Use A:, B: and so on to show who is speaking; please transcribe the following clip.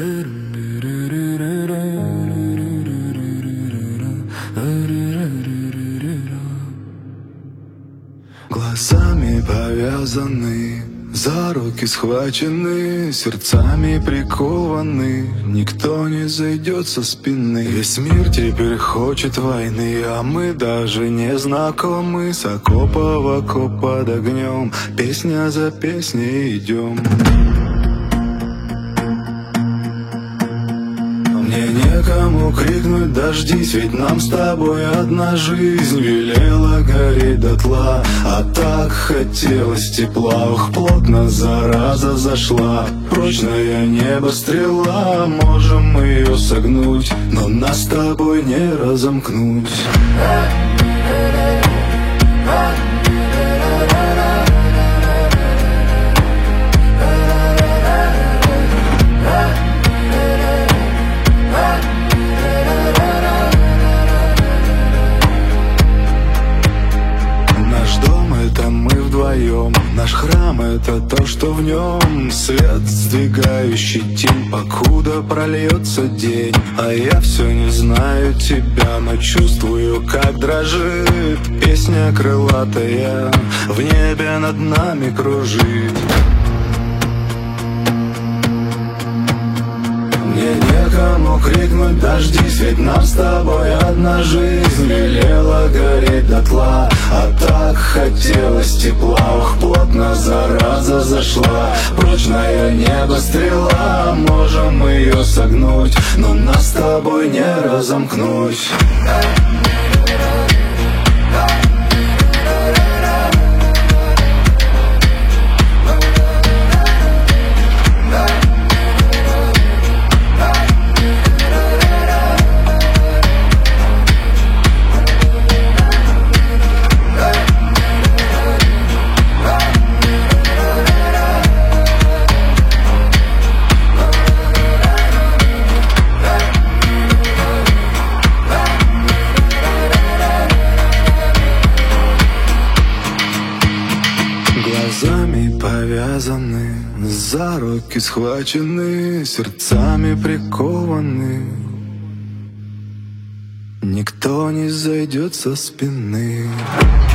A: Глазами повязаны, за руки схвачены, сердцами прикованы, никто не зайдет со спины. Весь мир теперь хочет войны, а мы даже не знакомы. С окопа в окоп под огнем, песня за песней идем. Мне некому крикнуть дождись, ведь нам с тобой одна жизнь. Велела гореть дотла, а так хотелось тепла. Ох, плотно зараза зашла, прочное небо стрела. Можем мы ее согнуть, но нас с тобой не разомкнуть. Наш храм — это то, что в нем свет, сдвигающий тень, покуда прольется день. А я все не знаю тебя, но чувствую, как дрожит песня крылатая, в небе над нами кружит. Мне некому крикнуть дождись, ведь нам с тобой одна жизнь. Велела гореть дотла, а так хотелось тепла. Ох, плотно зараза зашла, прочное небо стрела. Можем мы ее согнуть, но нас с тобой не разомкнуть. Глазами повязаны, за руки схвачены, сердцами прикованы, никто не зайдет со спины.